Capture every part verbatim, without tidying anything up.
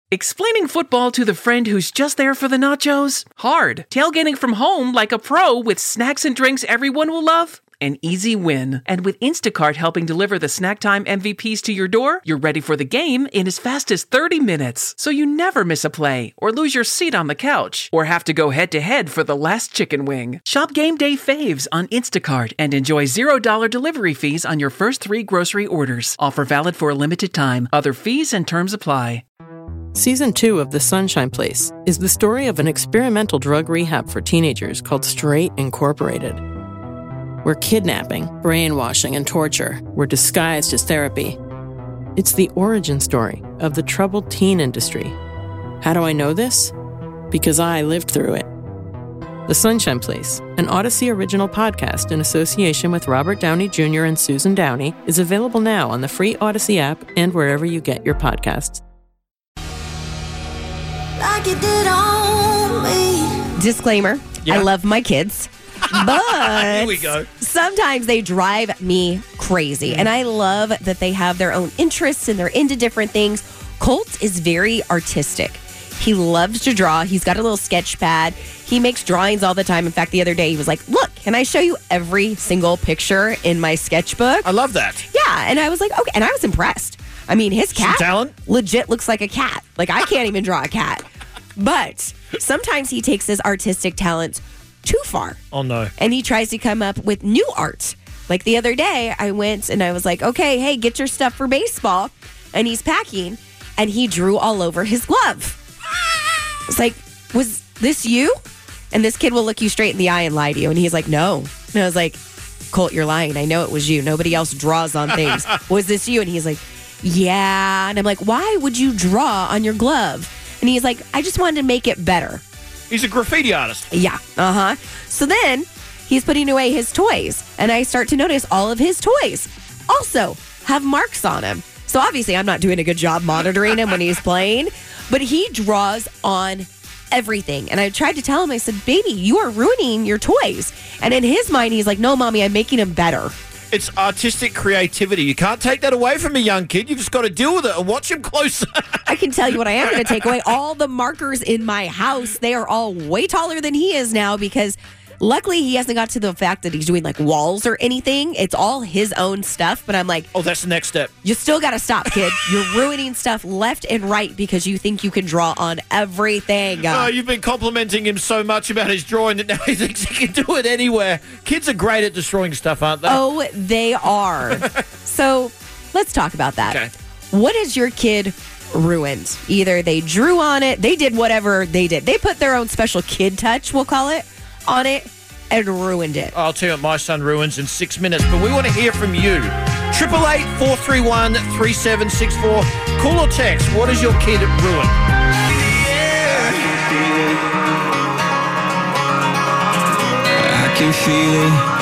Explaining football to the friend who's just there for the nachos? Hard. Tailgating from home like a pro with snacks and drinks everyone will love? An easy win. And with Instacart helping deliver the snack time M V Ps to your door, you're ready for the game in as fast as thirty minutes. So you never miss a play, or lose your seat on the couch, or have to go head-to-head for the last chicken wing. Shop Game Day Faves on Instacart and enjoy zero dollars delivery fees on your first three grocery orders. Offer valid for a limited time. Other fees and terms apply. Season two of The Sunshine Place is the story of an experimental drug rehab for teenagers called Straight Incorporated, where kidnapping, brainwashing, and torture were disguised as therapy. It's the origin story of the troubled teen industry. How do I know this? Because I lived through it. The Sunshine Place, an Odyssey original podcast in association with Robert Downey Junior and Susan Downey, is available now on the free Odyssey app and wherever you get your podcasts. Like you did on me. Disclaimer, Yeah. I love my kids, but Here we go. sometimes they drive me crazy. And I love that they have their own interests and they're into different things. Colt is very artistic. He loves to draw. He's got a little sketch pad. He makes drawings all the time. In fact, the other day he was like, look, can I show you every single picture in my sketchbook? I love that. Yeah. And I was like, okay. And I was impressed. I mean, his Some cat talent. legit looks like a cat. Like, I can't even draw a cat. But sometimes he takes his artistic talents too far. Oh, no. And he tries to come up with new art. Like the other day, I went and I was like, okay, hey, get your stuff for baseball. And he's packing, and he drew all over his glove. It's like, was this you? And this kid will look you straight in the eye and lie to you. And he's like, no. And I was like, Colt, you're lying. I know it was you. Nobody else draws on things. Was this you? And he's like, yeah. And I'm like, why would you draw on your glove? And he's like, I just wanted to make it better. He's a graffiti artist. Yeah. Uh-huh. So then he's putting away his toys. And I start to notice all of his toys also have marks on them. So obviously I'm not doing a good job monitoring him when he's playing. But he draws on everything. And I tried to tell him, I said, baby, you are ruining your toys. And in his mind, he's like, no, mommy, I'm making them better. It's artistic creativity. You can't take that away from a young kid. You've just got to deal with it and watch him closer. I can tell you what I am going to take away. All the markers in my house, they are all way taller than he is now because luckily he hasn't got to the fact that he's doing like walls or anything. It's all his own stuff. But I'm like, Oh, that's the next step. you still got to stop, kid. You're ruining stuff left and right because you think you can draw on everything. Oh, you've been complimenting him so much about his drawing that now he thinks he can do it anywhere. Kids are great at destroying stuff, aren't they? Oh, they are. So let's talk about that. Okay. What has your kid ruined? Either they drew on it, they did whatever they did. They put their own special kid touch, we'll call it, on it and ruined it. I'll tell you what my son ruins in six minutes, but we want to hear from you. Triple eight four three one three seven six four. Call or text. What does your kid ruin? I can feel it.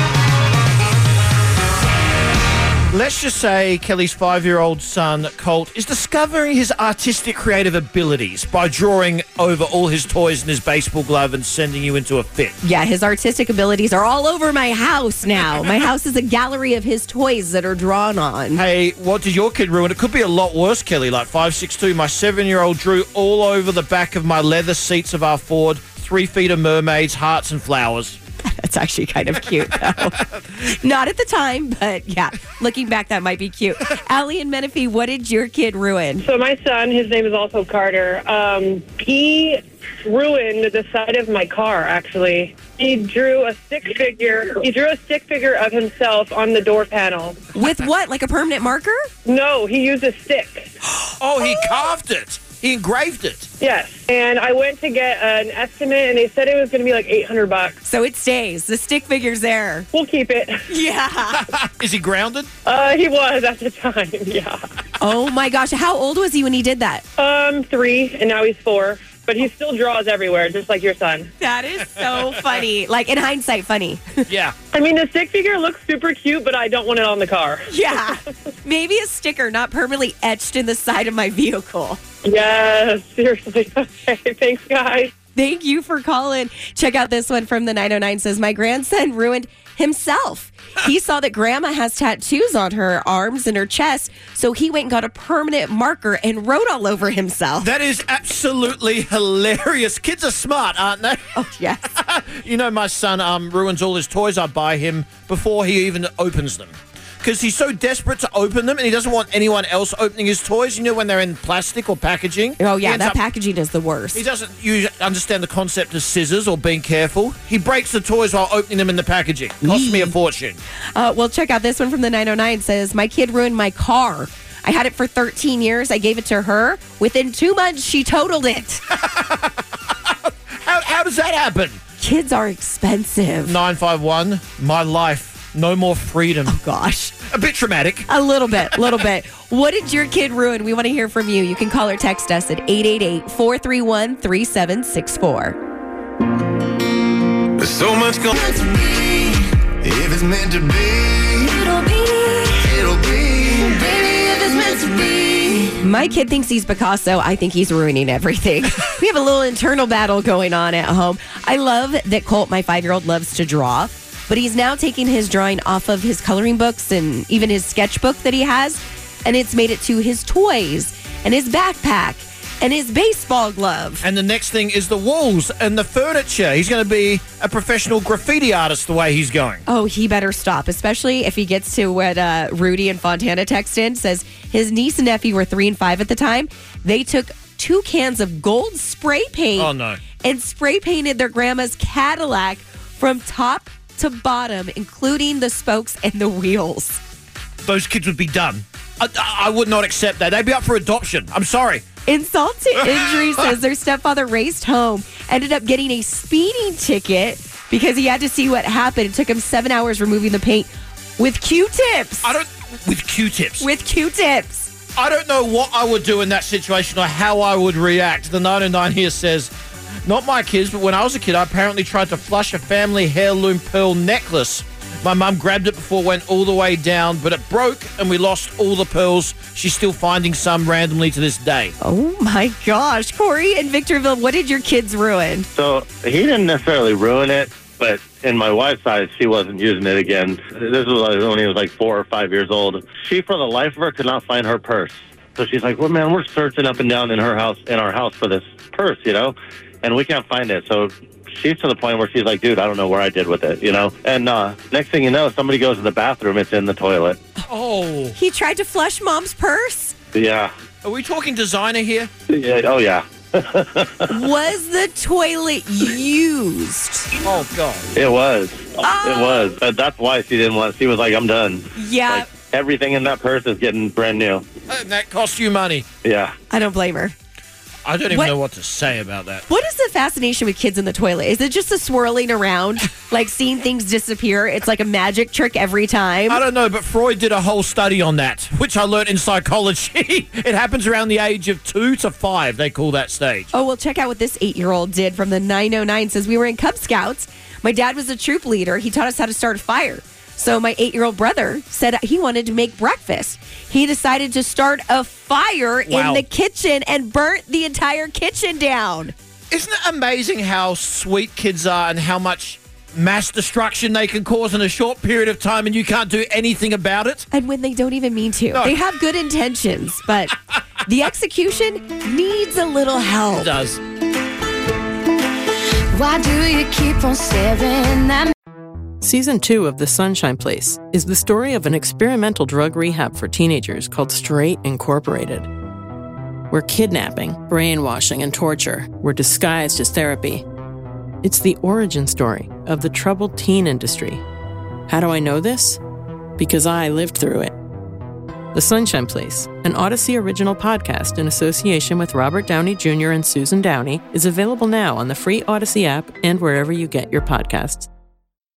Let's just say Kelly's five-year-old son, Colt, is discovering his artistic creative abilities by drawing over all his toys in his baseball glove and sending you into a fit. Yeah, his artistic abilities are all over my house now. My house is a gallery of his toys that are drawn on. Hey, what did your kid ruin? It could be a lot worse, Kelly. Like five six two, my seven-year-old drew all over the back of my leather seats of our Ford, three feet of mermaids, hearts and flowers. That's actually kind of cute, though. Not at the time, but yeah, looking back, that might be cute. Allie and Menifee, what did your kid ruin? So my son, his name is also Carter. Um, he ruined the side of my car, actually. He drew a stick figure. He drew a stick figure of himself on the door panel. With what, like a permanent marker? No, he used a stick. Oh, he carved it. He engraved it. Yes. And I went to get an estimate, and they said it was going to be like eight hundred bucks. So it stays. The stick figure's there. We'll keep it. Yeah. Is he grounded? Uh, he was at the time, yeah. Oh, my gosh. How old was he when he did that? Um, three, and now he's four. But he still draws everywhere, just like your son. That is so funny. Like, in hindsight, funny. Yeah. I mean, the stick figure looks super cute, but I don't want it on the car. Yeah. Maybe a sticker, not permanently etched in the side of my vehicle. Yes, seriously. Okay, thanks, guys. Thank you for calling. Check out this one from the nine oh nine. Says, my grandson ruined himself. He saw that grandma has tattoos on her arms and her chest, so he went and got a permanent marker and wrote all over himself. That is absolutely hilarious. Kids are smart, aren't they? Oh, yes. You know, my son um, ruins all his toys I buy him before he even opens them. Because he's so desperate to open them and he doesn't want anyone else opening his toys. You know, when they're in plastic or packaging. Oh, He yeah, ends that up- packaging is the worst. He doesn't usually understand the concept of scissors or being careful. He breaks the toys while opening them in the packaging. Costs me a fortune. Uh, well, check out this one from the nine oh nine. Says, my kid ruined my car. I had it for thirteen years. I gave it to her. Within two months, she totaled it. How, how does that happen? Kids are expensive. nine five one, my life. No more freedom. Gosh. A bit traumatic. A little bit, a little bit. What did your kid ruin? We want to hear from you. You can call or text us at eight eight eight, four three one, three seven six four. There's so much going Meant to be, if it's meant to be, it'll be, it'll be. baby, if it's meant to be. My kid thinks he's Picasso. I think he's ruining everything. We have a little internal battle going on at home. I love that Colt, my five-year-old, loves to draw, but he's now taking his drawing off of his coloring books and even his sketchbook that he has, and it's made it to his toys and his backpack and his baseball glove. And the next thing is the walls and the furniture. He's going to be a professional graffiti artist the way he's going. Oh, he better stop, especially if he gets to what uh, Rudy and Fontana text in. Says his niece and nephew were three and five at the time. They took two cans of gold spray paint Oh, no. and spray painted their grandma's Cadillac from top to bottom, including the spokes and the wheels. Those kids would be done. I, I would not accept that. They'd be up for adoption. I'm sorry. Insult to injury. Says their stepfather raced home, ended up getting a speeding ticket because he had to see what happened. It took him seven hours removing the paint with Q-tips. I don't... With Q-tips. With Q-tips. I don't know what I would do in that situation or how I would react. The nine oh nine here says, not my kids, but when I was a kid, I apparently tried to flush a family heirloom pearl necklace. My mum grabbed it before it went all the way down, but it broke and we lost all the pearls. She's still finding some randomly to this day. Oh my gosh. Corey in Victorville, what did your kids ruin? So he didn't necessarily ruin it, but in my wife's eyes, she wasn't using it again. This was like when he was like four or five years old. She, for the life of her, could not find her purse. So she's like, well, man, we're searching up and down in her house, in our house for this purse, you know, and we can't find it. So she's to the point where she's like, dude, I don't know where I did with it, you know? And uh, next thing you know, somebody goes to the bathroom, it's in the toilet. Oh. He tried to flush mom's purse? Yeah. Are we talking designer here? yeah. Oh, yeah. Was the toilet used? Oh, God. It was. Oh. It was. But that's why she didn't want, she was like, I'm done. Yeah. Like, everything in that purse is getting brand new. And that cost you money. Yeah. I don't blame her. I don't even What- know what to say about that. What is the fascination with kids in the toilet? Is it just the swirling around, like seeing things disappear? It's like a magic trick every time. I don't know, but Freud did a whole study on that, which I learned in psychology. It happens around the age of two to five, they call that stage. Oh, well, check out what this eight-year-old did from the nine oh nine. Says, we were in Cub Scouts. My dad was a troop leader. He taught us how to start a fire. So my eight-year-old brother said he wanted to make breakfast. He decided to start a fire Wow. in the kitchen and burnt the entire kitchen down. Isn't it amazing how sweet kids are and how much mass destruction they can cause in a short period of time and you can't do anything about it? And when they don't even mean to. No. They have good intentions, but the execution needs a little help. It does. Why do you keep on staring at me? Season two of The Sunshine Place is the story of an experimental drug rehab for teenagers called Straight Incorporated, where kidnapping, brainwashing, and torture were disguised as therapy. It's the origin story of the troubled teen industry. How do I know this? Because I lived through it. The Sunshine Place, an Odyssey original podcast in association with Robert Downey Junior and Susan Downey, is available now on the free Odyssey app and wherever you get your podcasts.